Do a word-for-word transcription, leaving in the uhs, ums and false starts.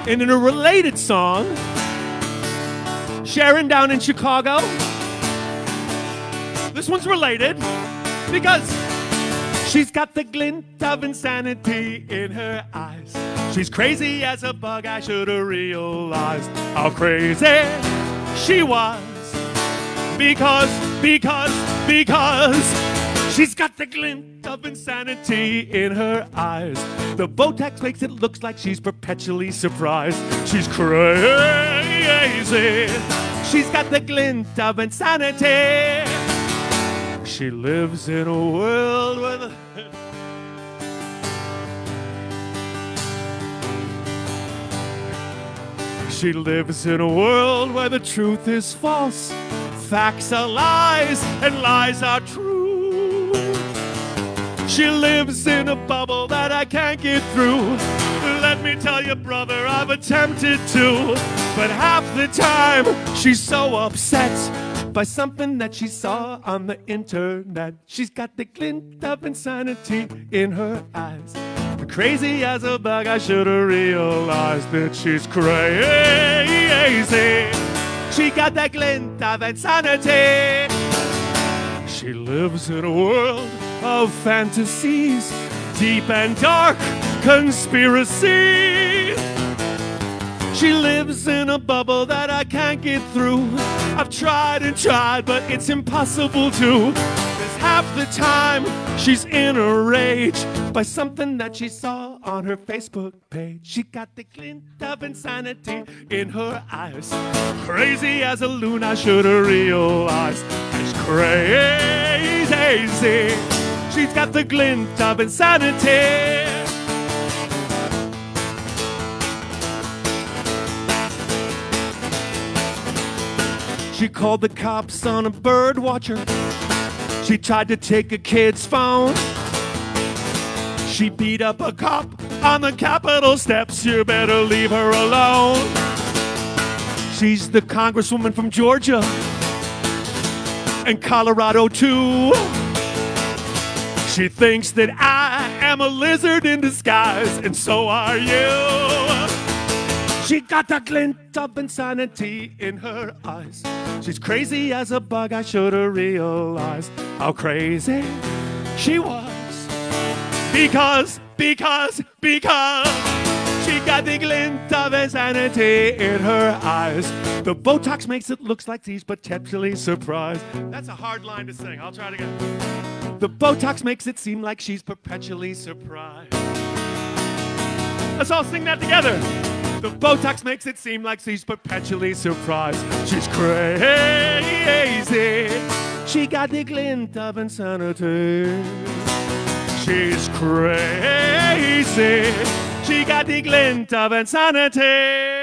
And in a related song, Sharon down in Chicago. This one's related because she's got the glint of insanity in her eyes. She's crazy as a bug, I should have realized how crazy she was. Because, because, because she's got the glint of insanity in her eyes. The Botox makes it look like she's perpetually surprised. She's crazy. She's got the glint of insanity. She lives in a world where the She lives in a world where the truth is false, facts are lies, and lies are true. She lives in a bubble that I can't get through. Let me tell you, brother, I've attempted to, but half the time she's so upset by something that she saw on the internet. She's got the glint of insanity in her eyes. Crazy as a bug, I should have realized that she's crazy. She got that glint of insanity. She lives in a world of fantasies, deep and dark conspiracy. She lives in a bubble that I can't get through. I've tried and tried, but it's impossible to. There's half the time she's in a rage by something that she saw on her Facebook page. She got the glint of insanity in her eyes. Crazy as a loon, I should have realized. She's crazy. She's got the glint of insanity. She called the cops on a bird watcher. She tried to take a kid's phone. She beat up a cop on the Capitol steps. You better leave her alone. She's the congresswoman from Georgia and Colorado too. She thinks that I am a lizard in disguise, and so are you. She got the glint of insanity in her eyes. She's crazy as a bug, I should have realized how crazy she was. Because, because, because she got the glint of insanity in her eyes. The Botox makes it look like she's potentially surprised. That's a hard line to sing. I'll try it again. The Botox makes it seem like she's perpetually surprised. Let's all sing that together. The Botox makes it seem like she's perpetually surprised. She's crazy. She got the glint of insanity. She's crazy. She got the glint of insanity.